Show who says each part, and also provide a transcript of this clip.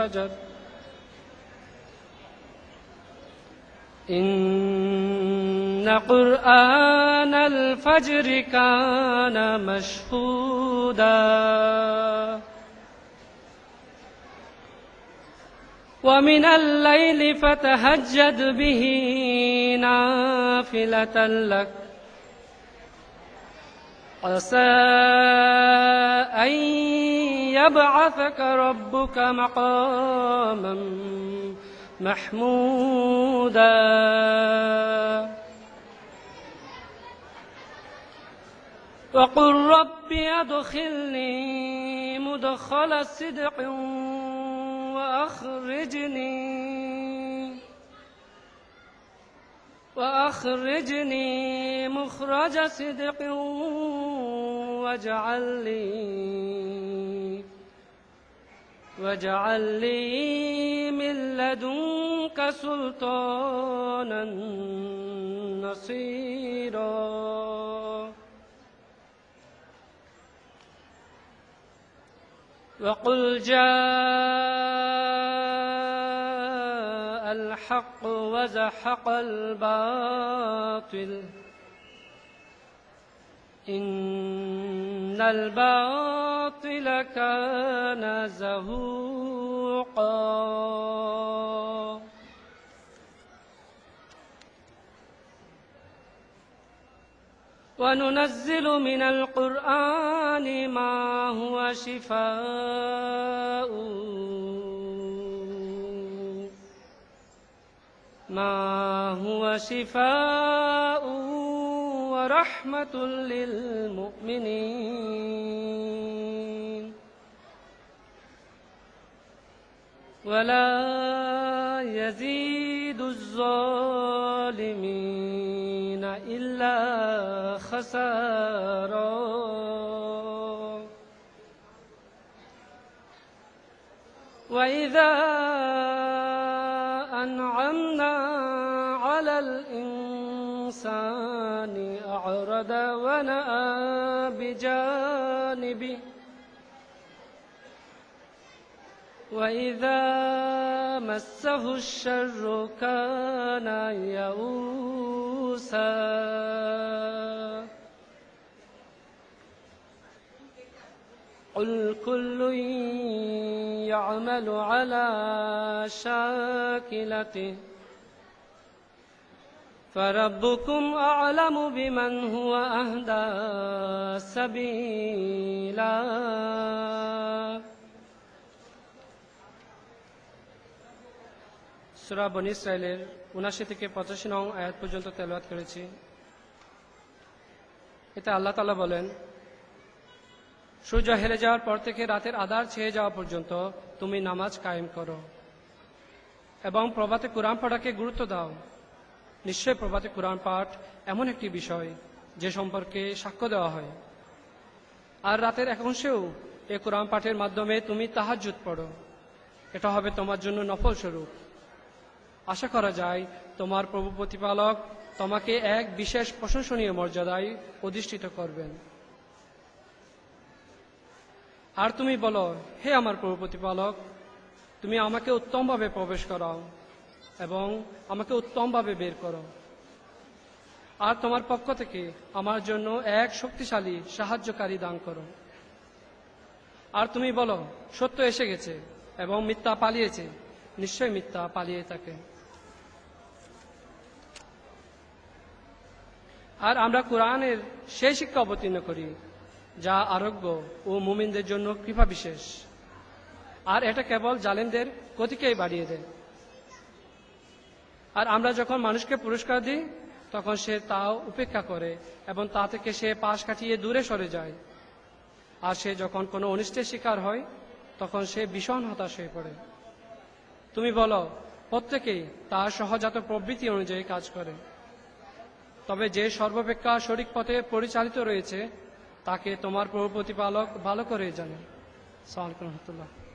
Speaker 1: والفجر إن قرآن الفجر كان مشهودا ومن الليل فتهجد به نافلة لك عسى أن يبعثك ربك مقاما محمودا وقل رب أدخلني مدخل صدق وأخرجني مخرج صدق واجعل لي من لدنك سلطانا نصيرا وقل جاء الحق وزحق الباطل إن الباطل كان زهوقا وننزل من القرآن ما هو شفاء ورحمة للمؤمنين ولا يزيد الظالمين إلا خسارا وإذا أنعمنا على الإنسان أعرض ونأى بجانبه وإذا مسه الشر كان يئوسا قل كل يعمل على شاكلته فربكم أعلم بمن هو أهدى سبيلا সূরা বনী ইসরাঈলের ৭৯ থেকে ৮৫ নং আয়াত পর্যন্ত তেলাওয়াত করেছি। এতে আল্লাহ তাআলা বলেন, সূর্য হেলে যাওয়ার পর থেকে রাতের আঁধার ছেয়ে যাওয়া পর্যন্ত তুমি নামাজ কায়েম করো এবং প্রভাতে কুরআন পড়াকে গুরুত্ব দাও। নিশ্চয় প্রভাতে কুরআন পাঠ এমন একটি বিষয় যে সম্পর্কে সাক্ষ্য দেওয়া হয়। আর রাতের এক অংশেও এই কুরআন পাঠের মাধ্যমে তুমি তাহাজ্জুদ পড়ো, এটা হবে তোমার জন্য নফল স্বরূপ। আশা করা যায় তোমার প্রভু প্রতিপালক তোমাকে এক বিশেষ প্রশংসনীয় মর্যাদায় অধিষ্ঠিত করবেন। আর তুমি বলো, হে আমার প্রভু প্রতিপালক, তুমি আমাকে উত্তমভাবে প্রবেশ করাও এবং আমাকে উত্তমভাবে বের করো। আর তোমার পক্ষ থেকে আমার জন্য এক শক্তিশালী সাহায্যকারী দান করো। আর তুমি বলো, সত্য এসে গেছে এবং মিথ্যা পালিয়েছে, নিশ্চয় মিথ্যা পালিয়ে থাকে। আর আমরা কোরআনের সেই শিক্ষা অবতীর্ণ করি যা আরোগ্য ও মুমিনদের জন্য কৃপা বিশেষ, আর এটা কেবল জালেমদের গতিকেই বাড়িয়ে দেয়। আর আমরা যখন মানুষকে পুরস্কার দিই তখন সে তাও উপেক্ষা করে এবং তা থেকে সে পাশ কাটিয়ে দূরে সরে যায়। আর সে যখন কোনো অনিষ্টের শিকার হয় তখন সে ভীষণ হতাশ হয়ে পড়ে। তুমি বলো, প্রত্যেকেই তার সহজাত প্রবৃত্তি অনুযায়ী কাজ করে, তবে যে সর্বাপেক্ষা সঠিক পথে পরিচালিত রয়েছে তাকে তোমার প্রভু প্রতিপালক ভালো করে জানেন। আসসালামু আলাইকুম ওয়া রাহমাতুল্লাহ।